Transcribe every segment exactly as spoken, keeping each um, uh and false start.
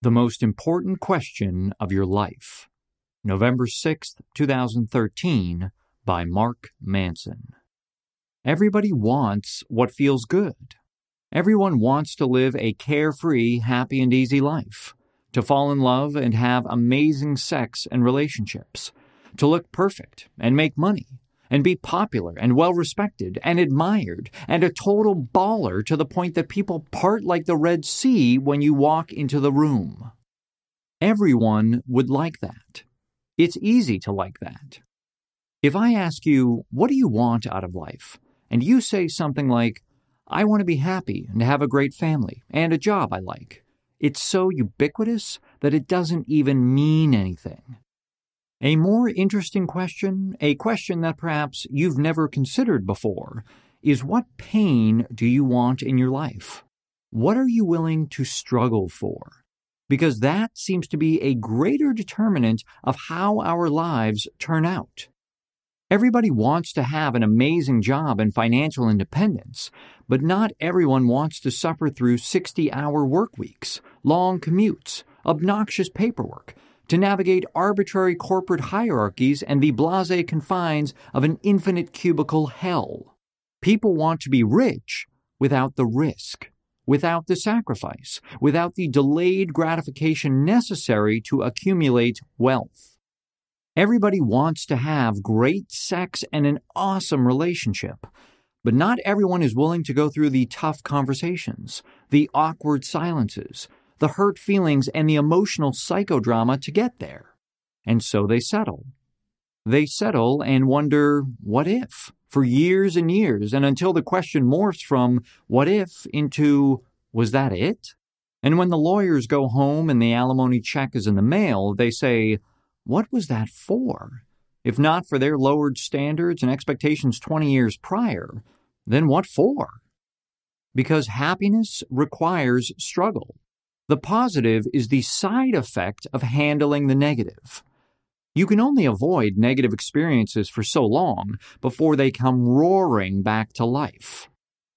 The most important question of your life. November sixth, twenty thirteen, by Mark Manson. Everybody wants what feels good. Everyone wants to live a carefree, happy, and easy life, to fall in love and have amazing sex and relationships, to look perfect and make money, and be popular and well-respected and admired and a total baller to the point that people part like the Red Sea when you walk into the room. Everyone would like that. It's easy to like that. If I ask you, what do you want out of life? And you say something like, I want to be happy and have a great family and a job I like. It's so ubiquitous that it doesn't even mean anything. A more interesting question, a question that perhaps you've never considered before, is what pain do you want in your life? What are you willing to struggle for? Because that seems to be a greater determinant of how our lives turn out. Everybody wants to have an amazing job and financial independence, but not everyone wants to suffer through sixty-hour work weeks, long commutes, obnoxious paperwork, to navigate arbitrary corporate hierarchies and the blasé confines of an infinite cubicle hell. People want to be rich without the risk, without the sacrifice, without the delayed gratification necessary to accumulate wealth. Everybody wants to have great sex and an awesome relationship, but not everyone is willing to go through the tough conversations, the awkward silences, the hurt feelings, and the emotional psychodrama to get there. And so they settle. They settle and wonder, what if? For years and years, and until the question morphs from, what if, into, was that it? And when the lawyers go home and the alimony check is in the mail, they say, what was that for? If not for their lowered standards and expectations twenty years prior, then what for? Because happiness requires struggle. The positive is the side effect of handling the negative. You can only avoid negative experiences for so long before they come roaring back to life.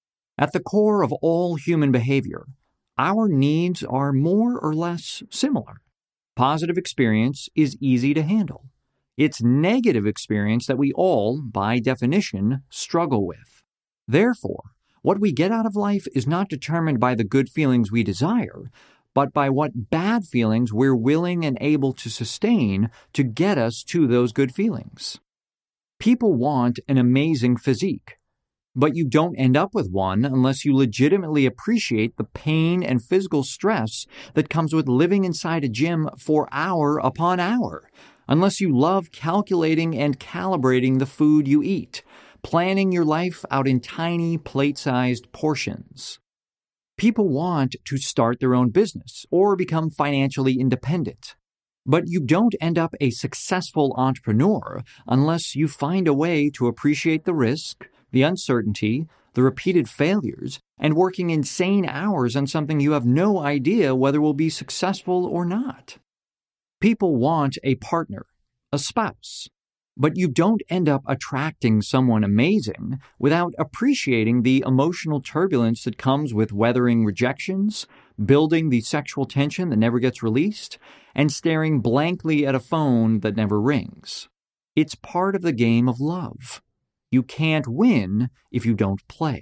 At the core of all human behavior, our needs are more or less similar. Positive experience is easy to handle. It's negative experience that we all, by definition, struggle with. Therefore, what we get out of life is not determined by the good feelings we desire, but by what bad feelings we're willing and able to sustain to get us to those good feelings. People want an amazing physique, but you don't end up with one unless you legitimately appreciate the pain and physical stress that comes with living inside a gym for hour upon hour, unless you love calculating and calibrating the food you eat, planning your life out in tiny plate-sized portions. People want to start their own business or become financially independent. But you don't end up a successful entrepreneur unless you find a way to appreciate the risk, the uncertainty, the repeated failures, and working insane hours on something you have no idea whether will be successful or not. People want a partner, a spouse. But you don't end up attracting someone amazing without appreciating the emotional turbulence that comes with weathering rejections, building the sexual tension that never gets released, and staring blankly at a phone that never rings. It's part of the game of love. You can't win if you don't play.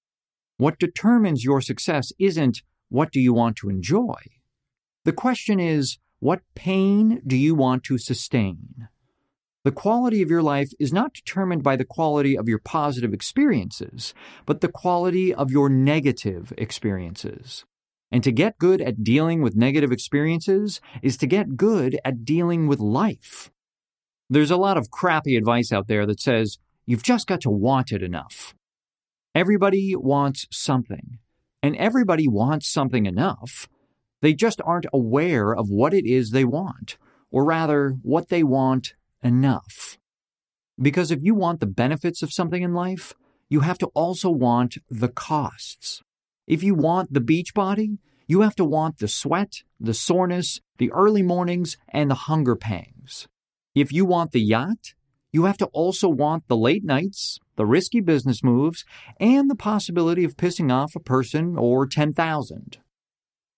What determines your success isn't what do you want to enjoy. The question is, what pain do you want to sustain? The quality of your life is not determined by the quality of your positive experiences, but the quality of your negative experiences. And to get good at dealing with negative experiences is to get good at dealing with life. There's a lot of crappy advice out there that says, you've just got to want it enough. Everybody wants something, and everybody wants something enough. They just aren't aware of what it is they want, or rather, what they want enough. Because if you want the benefits of something in life, you have to also want the costs. If you want the beach body, you have to want the sweat, the soreness, the early mornings, and the hunger pangs. If you want the yacht, you have to also want the late nights, the risky business moves, and the possibility of pissing off a person or ten thousand.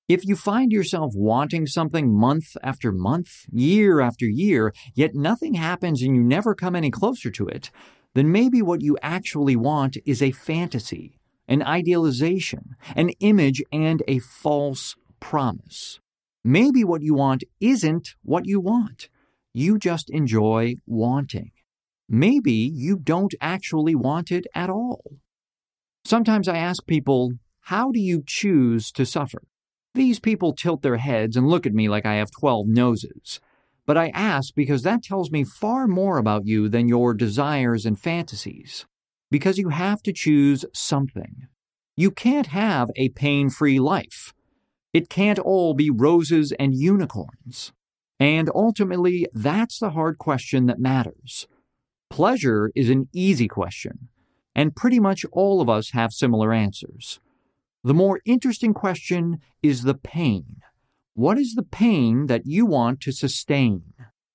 If you find yourself wanting something month after month, year after year, yet nothing happens and you never come any closer to it, then maybe what you actually want is a fantasy, an idealization, an image, and a false promise. Maybe what you want isn't what you want. You just enjoy wanting. Maybe you don't actually want it at all. Sometimes I ask people, how do you choose to suffer? These people tilt their heads and look at me like I have twelve noses. But I ask because that tells me far more about you than your desires and fantasies. Because you have to choose something. You can't have a pain-free life. It can't all be roses and unicorns. And ultimately, that's the hard question that matters. Pleasure is an easy question, and pretty much all of us have similar answers. The more interesting question is the pain. What is the pain that you want to sustain?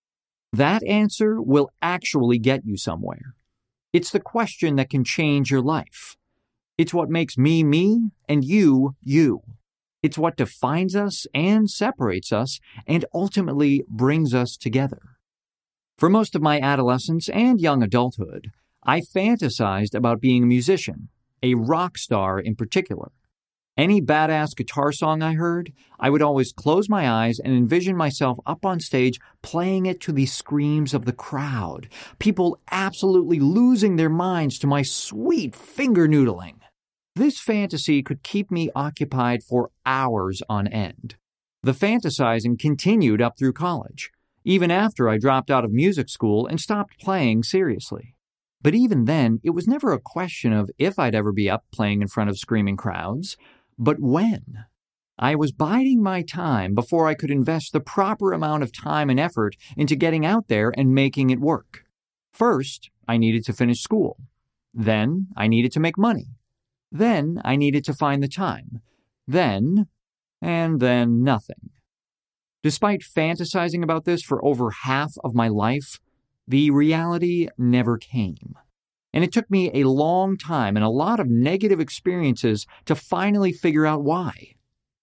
That answer will actually get you somewhere. It's the question that can change your life. It's what makes me me and you you. It's what defines us and separates us and ultimately brings us together. For most of my adolescence and young adulthood, I fantasized about being a musician, a rock star in particular. Any badass guitar song I heard, I would always close my eyes and envision myself up on stage playing it to the screams of the crowd, people absolutely losing their minds to my sweet finger noodling. This fantasy could keep me occupied for hours on end. The fantasizing continued up through college, even after I dropped out of music school and stopped playing seriously. But even then, it was never a question of if I'd ever be up playing in front of screaming crowds, but when. I was biding my time before I could invest the proper amount of time and effort into getting out there and making it work. First, I needed to finish school. Then, I needed to make money. Then, I needed to find the time. Then, and then nothing. Despite fantasizing about this for over half of my life, the reality never came. And it took me a long time and a lot of negative experiences to finally figure out why.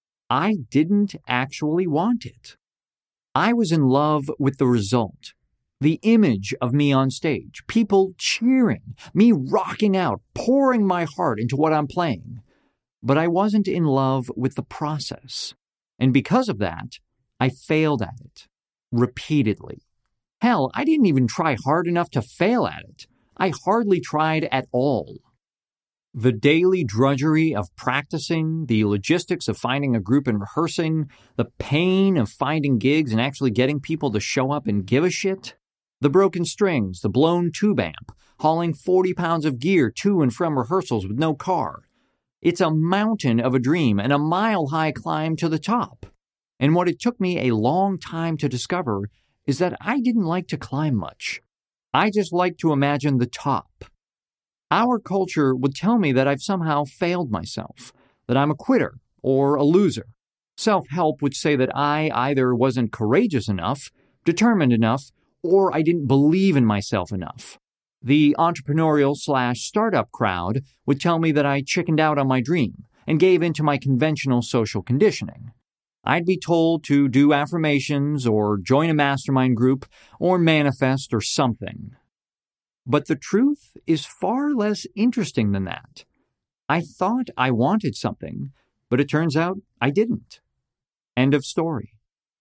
I didn't actually want it. I was in love with the result, the image of me on stage, people cheering, me rocking out, pouring my heart into what I'm playing. But I wasn't in love with the process. And because of that, I failed at it, repeatedly. Hell, I didn't even try hard enough to fail at it. I hardly tried at all. The daily drudgery of practicing, the logistics of finding a group and rehearsing, the pain of finding gigs and actually getting people to show up and give a shit, the broken strings, the blown tube amp, hauling forty pounds of gear to and from rehearsals with no car. It's a mountain of a dream and a mile-high climb to the top. And what it took me a long time to discover is that I didn't like to climb much. I just like to imagine the top. Our culture would tell me that I've somehow failed myself, that I'm a quitter or a loser. Self-help would say that I either wasn't courageous enough, determined enough, or I didn't believe in myself enough. The entrepreneurial slash startup crowd would tell me that I chickened out on my dream and gave into my conventional social conditioning. I'd be told to do affirmations or join a mastermind group or manifest or something. But the truth is far less interesting than that. I thought I wanted something, but it turns out I didn't. End of story.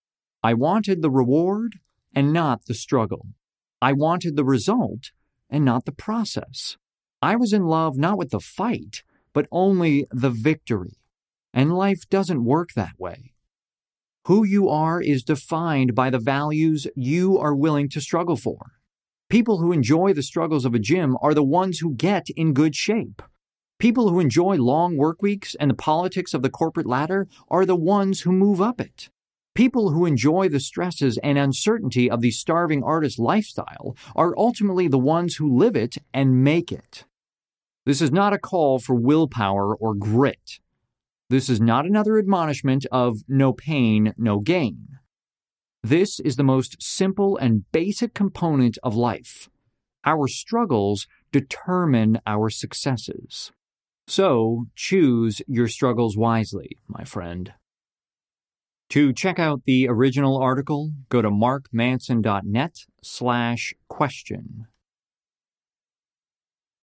I wanted the reward and not the struggle. I wanted the result and not the process. I was in love not with the fight, but only the victory. And life doesn't work that way. Who you are is defined by the values you are willing to struggle for. People who enjoy the struggles of a gym are the ones who get in good shape. People who enjoy long work weeks and the politics of the corporate ladder are the ones who move up it. People who enjoy the stresses and uncertainty of the starving artist lifestyle are ultimately the ones who live it and make it. This is not a call for willpower or grit. This is not another admonishment of no pain, no gain. This is the most simple and basic component of life. Our struggles determine our successes. So choose your struggles wisely, my friend. To check out the original article, go to markmanson.net slash question.